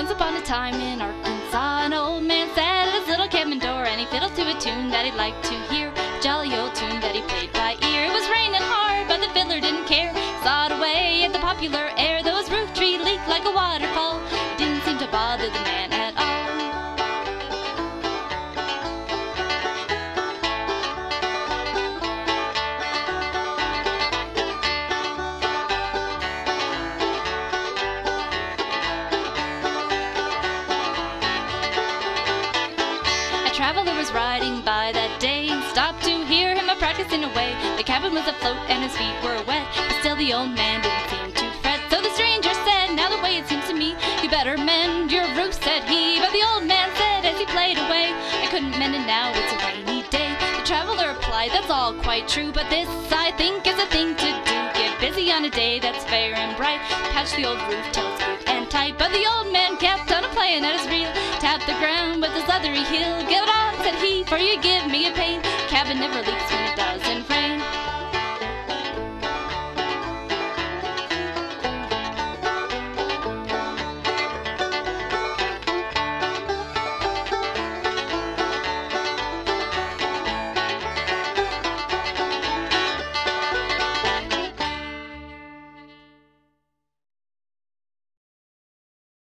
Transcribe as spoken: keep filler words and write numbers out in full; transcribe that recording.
Once upon a time in Arkansas, an old man sat at his little cabin door, and he fiddled to a tune that he'd like to hear, a jolly old tune that he played by ear. It was raining hard, but the fiddler didn't care, sawed away at the popular air. Those roof tree leaked like a waterfall, it didn't seem to bother the man at all. A traveler was riding by that day, stopped to hear him a-practicing away. The cabin was afloat and his feet were wet, but still the old man didn't seem to fret. So the stranger said, "Now the way it seems to me, you better mend your roof," said he. But the old man said as he played away, "I couldn't mend it now, it's a rainy day." The traveler replied, "That's all quite true, but this I think is a thing to do. Get busy on a day that's fair and bright, patch the old roof till it's good and tight." But the old man kept on a-playing at his reel, tapped the ground with his leathery heel. "Get it on," said he, "for you give me a pain. Cabin never leaks when it doesn't rain."